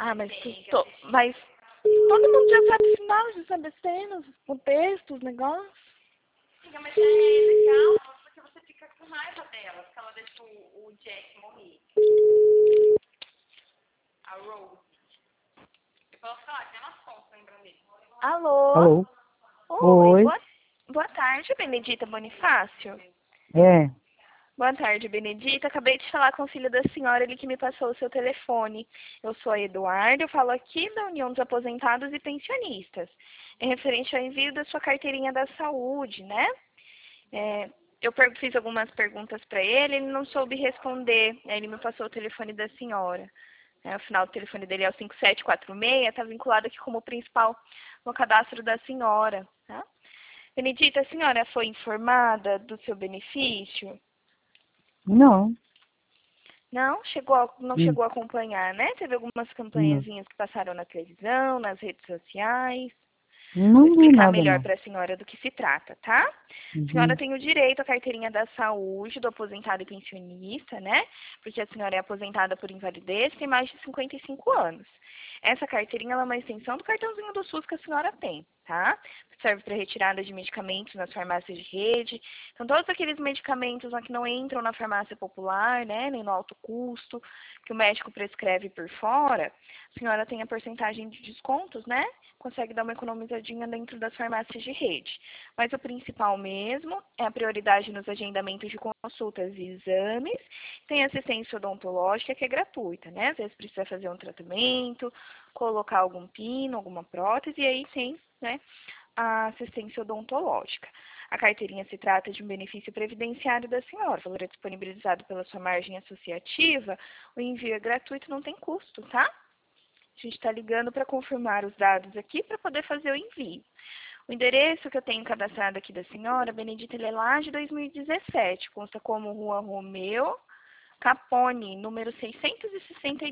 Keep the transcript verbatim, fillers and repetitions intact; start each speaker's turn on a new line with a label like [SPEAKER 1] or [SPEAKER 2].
[SPEAKER 1] Ah, mas, tu, to, mas todo mundo já sabe sinal, já sabe as cenas, o texto, os negócios.
[SPEAKER 2] Amiga, mas é legal porque você fica com raiva dela, porque ela deixou o, o Jack morrer. A Rose. Eu falo, ah, tem umas fotos lembrando dele.
[SPEAKER 1] Alô?
[SPEAKER 3] Alô?
[SPEAKER 1] Oi,
[SPEAKER 3] Oi.
[SPEAKER 1] boa, boa tarde, Benedita Bonifácio.
[SPEAKER 3] É.
[SPEAKER 1] Boa tarde, Benedita. Acabei de falar com o filho da senhora, ele que me passou o seu telefone. Eu sou a Eduardo, eu falo aqui da União dos Aposentados e Pensionistas. É referente ao envio da sua carteirinha da saúde, né? É, eu fiz algumas perguntas para ele, ele não soube responder. Aí ele me passou o telefone da senhora. É, o final do telefone dele é o cinco sete quatro seis, está vinculado aqui como principal no cadastro da senhora. Tá? Benedita, a senhora foi informada do seu benefício?
[SPEAKER 3] Não.
[SPEAKER 1] Não, chegou a, não
[SPEAKER 3] Hum.
[SPEAKER 1] chegou a acompanhar, né? Teve algumas
[SPEAKER 3] Não.
[SPEAKER 1] campanhazinhas que passaram na televisão, nas redes sociais. Vou
[SPEAKER 3] Não vi
[SPEAKER 1] explicar
[SPEAKER 3] nada,
[SPEAKER 1] melhor
[SPEAKER 3] não.
[SPEAKER 1] para a senhora do que se trata, tá? A senhora
[SPEAKER 3] Uhum.
[SPEAKER 1] tem o direito à carteirinha da saúde do aposentado e pensionista, né? Porque a senhora é aposentada por invalidez, tem mais de cinquenta e cinco anos. Essa carteirinha ela é uma extensão do cartãozinho do SUS que a senhora tem, tá? Serve para retirada de medicamentos nas farmácias de rede. Então, todos aqueles medicamentos lá que não entram na farmácia popular, né? Nem no alto custo, que o médico prescreve por fora, a senhora tem a porcentagem de descontos, né? Consegue dar uma economizadinha dentro das farmácias de rede. Mas o principal mesmo é a prioridade nos agendamentos de consultas e exames. Tem assistência odontológica que é gratuita, né? Às vezes precisa fazer um tratamento, colocar algum pino, alguma prótese, e aí tem, né, a assistência odontológica. A carteirinha se trata de um benefício previdenciário da senhora. O valor é disponibilizado pela sua margem associativa. O envio é gratuito, não tem custo, tá? A gente está ligando para confirmar os dados aqui para poder fazer o envio. O endereço que eu tenho cadastrado aqui da senhora, Benedita, ele é lá de dois mil e dezessete. Consta como Rua Romeu Capone, número seiscentos e sessenta e